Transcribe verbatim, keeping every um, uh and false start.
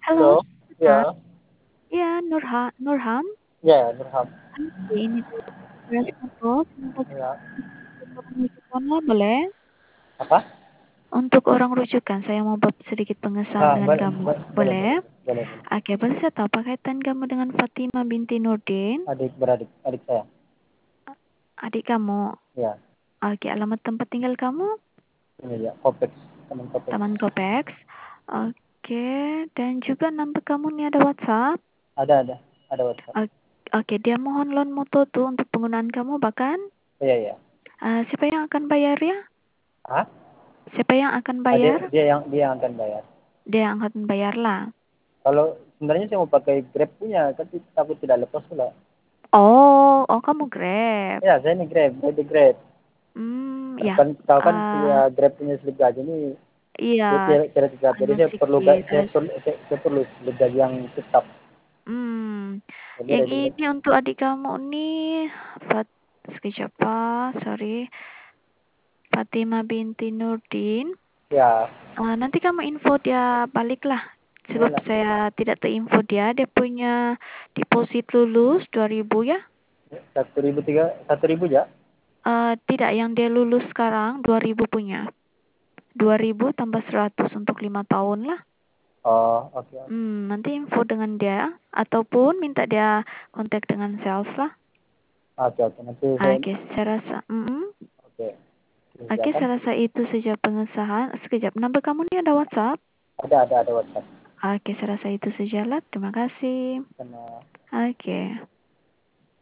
Halo, Halo, Kak. iya, Iya, Nurha Nurham? iya, Nurham, Oke, ini tuh tugas foto untuk iya. orang rujukannya boleh? Apa? Untuk orang rujukan, saya mau buat sedikit pengesahan Nah, dengan boleh, kamu. boleh, boleh, Boleh? boleh, boleh, boleh. Oke, boleh saya tahu apa kaitan kamu dengan Fatima binti Nurdin? Adik beradik, adik saya. Adik kamu. Ya, Oke, alamat tempat tinggal kamu? ini ya, Kopex, teman Kopex. Taman Kompleks. Oke, dan juga nomor kamu nih ada WhatsApp? Ada, ada, ada WhatsApp. O- Oke, dia mohon loan moto tuh untuk penggunaan kamu bahkan. Iya, iya. Eh, siapa yang akan bayar ya? Ah, Siapa yang akan ah, dia, bayar? dia yang dia yang akan bayar. Dia yang akan bayar lah. Kalau sebenarnya saya mau pakai Grab punya, tapi takut tidak lepas pula. Oh, oh kamu Grab. Ya, saya ini Grab, saya di Grab. Hmm, Nah, ya. kan tahu kan eh ya, Grab punya slip gaji ini iya, dia kira kira tidak. Jadi anu saya perlu ga- sedikit. saya Terus, perlu saya, saya perlu slip gaji yang tetap. hmm, Jadi yang ada di Grab. ini untuk adik kamu nih, Fat, sekejap Pak, sorry, Fatima binti Nurdin. Ya, Eh, nanti kamu info dia balik lah. Sebab boleh. saya tidak tahu info dia, dia punya deposit lulus dua ribu ya. Satu ribu tiga, satu ribu ya? Eh, tidak, yang dia lulus sekarang dua ribu punya. Dua ribu tambah seratus untuk lima tahun lah. Oh, oke, oke. Hmm, nanti info dengan dia ataupun minta dia kontak dengan sales lah. Oke, oke. Nanti saya, Oke, saya rasa, mm oke. Oke, Kerjakan. saya rasa itu saja pengesahan. Sekejap, number kamu ini ada WhatsApp? Ada, ada, ada WhatsApp. Oke, saya rasa itu saja lah. Terima kasih. Sama Oke.